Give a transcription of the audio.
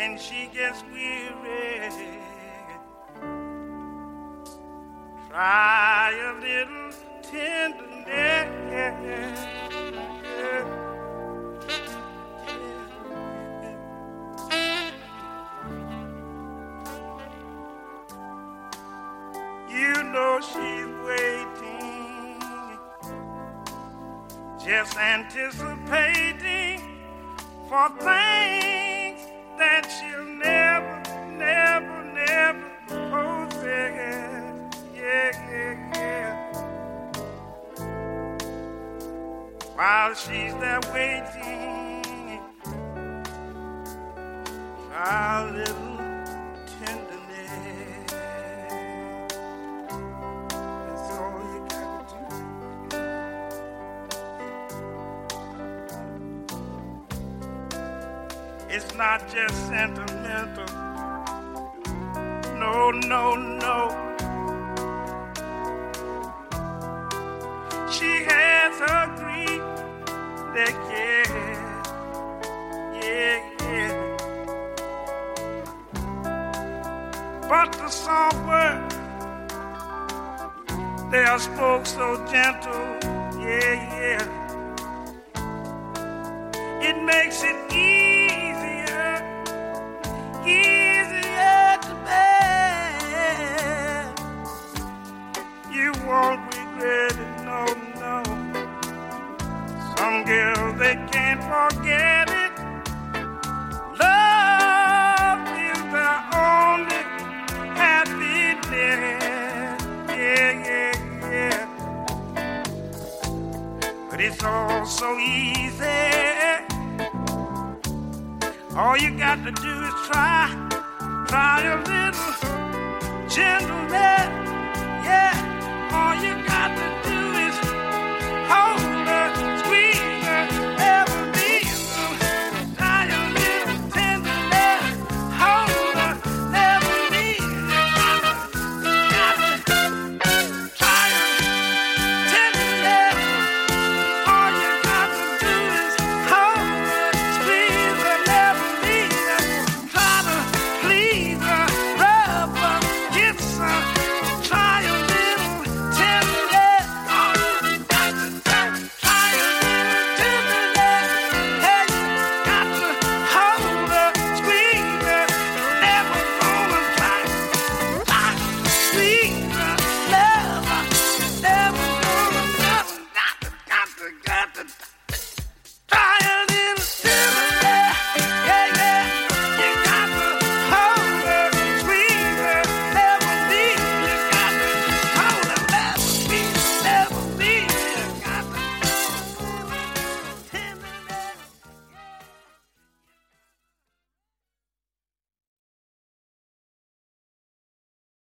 when she gets weary, try a little tenderness. You know she's waiting, just anticipating for things that she'll never, never, never possess. Yeah, yeah, yeah. While she's there waiting, try a little tenderness. That's all you gotta do. It's not just sentimental. No, no, no. She has her grief that yeah, yeah. But the soft words, they are spoke so gentle, yeah, yeah. It makes it easier to bear. You won't regret it, no, no. Some girls, they can't forget it. Love is their only happiness. Yeah, yeah, yeah. But it's all so easy. All you got to do is try a little gentleness. Yeah, all you got to do